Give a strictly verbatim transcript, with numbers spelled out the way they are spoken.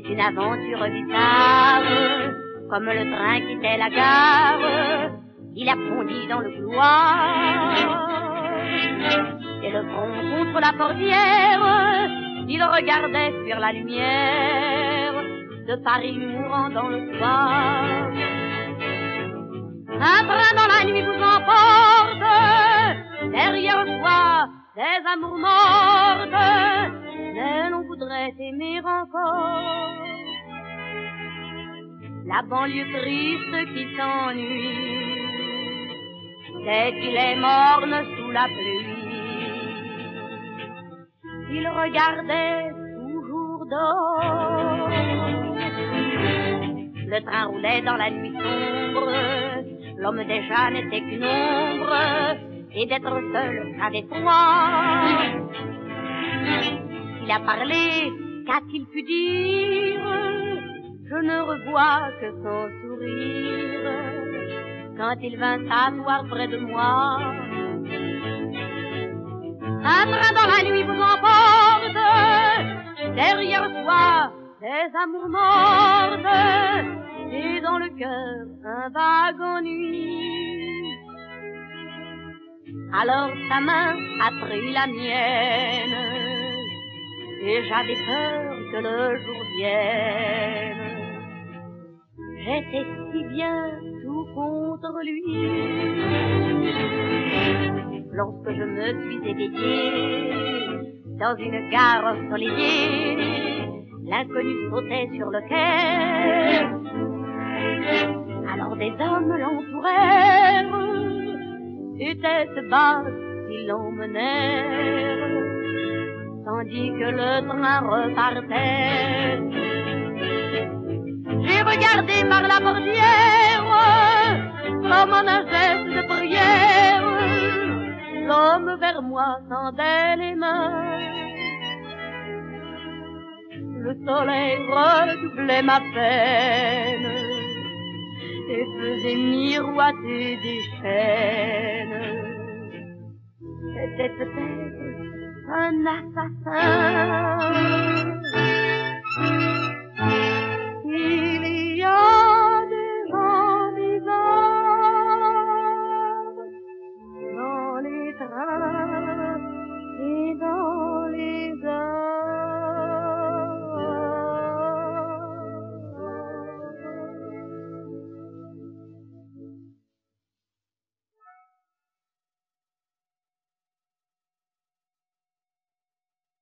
une aventure bizarre, comme le train quittait la gare, il a fondi dans le couloir. Et le front contre la portière, il regardait fuir la lumière de Paris mourant dans le soir. Un train dans la nuit vous emporte, derrière soi des amours mortes, mais l'on voudrait aimer encore. La banlieue triste qui s'ennuie, c'est qu'il est morne sous la pluie. Il regardait toujours dehors. Le train roulait dans la nuit sombre, l'homme déjà n'était qu'une ombre, et d'être seul avait froid. Il a parlé, qu'a-t-il pu dire? Je ne revois que son sourire quand il vint s'asseoir près de moi. Un train dans la nuit vous emporte, derrière soi des amours mortes, et dans le cœur un vague ennui. Alors sa main a pris la mienne, et j'avais peur que le jour vienne. J'étais si bien tout contre lui. Lorsque je me suis éveillée dans une gare ensoleillée, l'inconnu sautait sur le quai. Alors des hommes l'entourèrent, et tête basse ils l'emmenèrent, tandis que le train repartait. J'ai regardé par la portière, comme en un geste de prière, l'homme vers moi tendait les mains. Le soleil redoublait ma peine et faisait miroiter des chaînes. C'était peut-être un assassin.